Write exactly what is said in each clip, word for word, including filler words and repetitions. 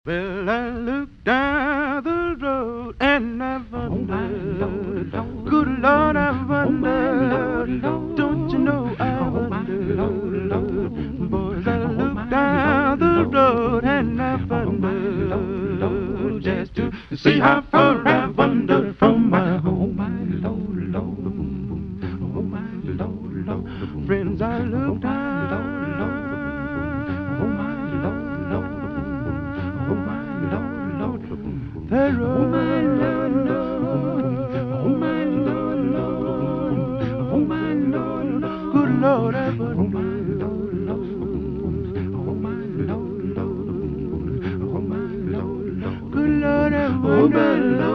Well, I looked down the road and I wondered, good Lord, I wondered, don't you know I wondered, boys, I looked down the road and I wondered, just to see how far I wandered from my home. Friends, I looked down the road. Oh my Lord, oh my Lord, good Lord, I wonder. Oh my Lord, oh my Lord, good Lord, I wonder.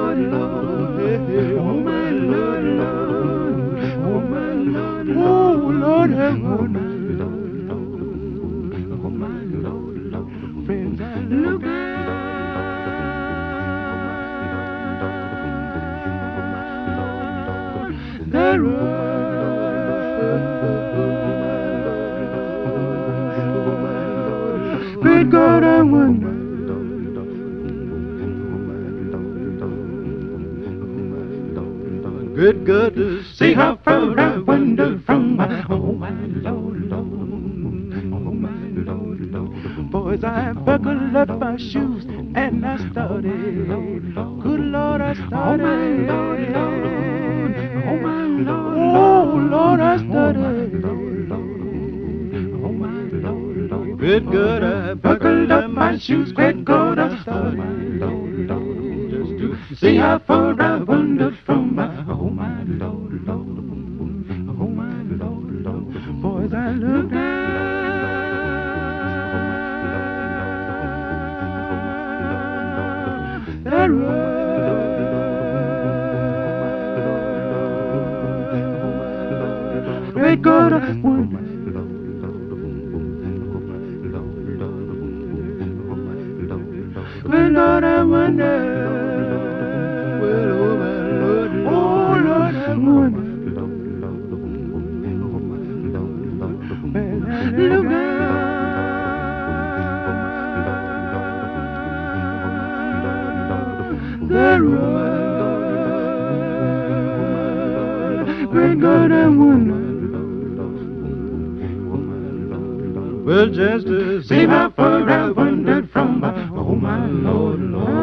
Oh my Lord, oh my Lord, oh Lord, I wonder. Oh my Lord, friends, I look at the road. Great God, I wonder. Good God, to see how far I wandered from my home. Boys, I buckled up my shoes and I started. Good Lord, I started. Oh my Lord, oh Lord, I started. Good God, I buckled up my shoes. Great God, I started. Just to see how far I wandered from my home. Oh my Lord, boys, I looked down the road. Great God, I wonder. Great Lord, I wonder. Well, oh my Lord, oh Lord, I wonder. Well, I look down the road. Great God, I wonder. Well, just to see how far I wandered from my, oh my Lord, Lord.